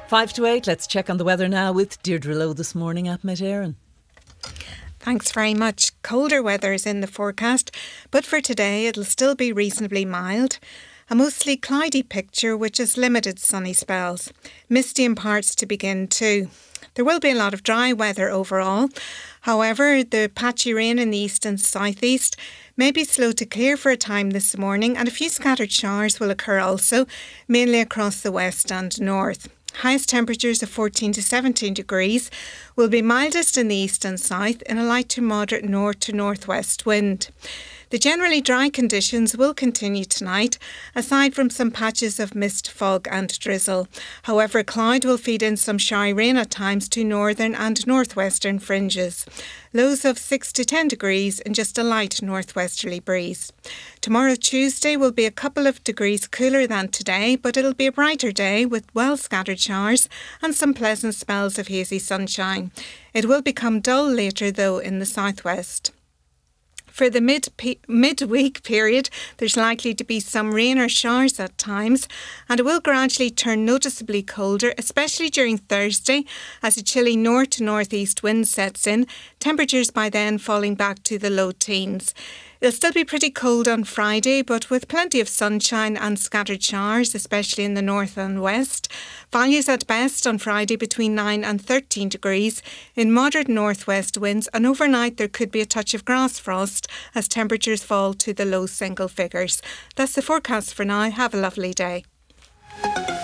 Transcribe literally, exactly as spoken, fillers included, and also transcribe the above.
Five to eight, let's check on the weather now with Deirdre Lowe this morning at Met Éireann. Thanks very much. Colder weather is in the forecast, but for today it'll still be reasonably mild. A mostly cloudy picture with just limited sunny spells. Misty in parts to begin too. There will be a lot of dry weather overall. However, the patchy rain in the east and southeast may be slow to clear for a time this morning, and a few scattered showers will occur also, mainly across the west and north. Highest temperatures of fourteen to seventeen degrees will be mildest in the east and south in a light to moderate north to northwest wind. The generally dry conditions will continue tonight, aside from some patches of mist, fog and drizzle. However, cloud will feed in some showery rain at times to northern and northwestern fringes. Lows of six to ten degrees and just a light northwesterly breeze. Tomorrow, Tuesday, will be a couple of degrees cooler than today, but it'll be a brighter day with well scattered showers and some pleasant spells of hazy sunshine. It will become dull later though in the southwest. For the mid midweek period, there's likely to be some rain or showers at times, and it will gradually turn noticeably colder, especially during Thursday as a chilly north to northeast wind sets in, temperatures by then falling back to the low teens. It'll still be pretty cold on Friday, but with plenty of sunshine and scattered showers, especially in the north and west. Values at best on Friday between nine and thirteen degrees in moderate northwest winds, and overnight there could be a touch of grass frost as temperatures fall to the low single figures. That's the forecast for now. Have a lovely day.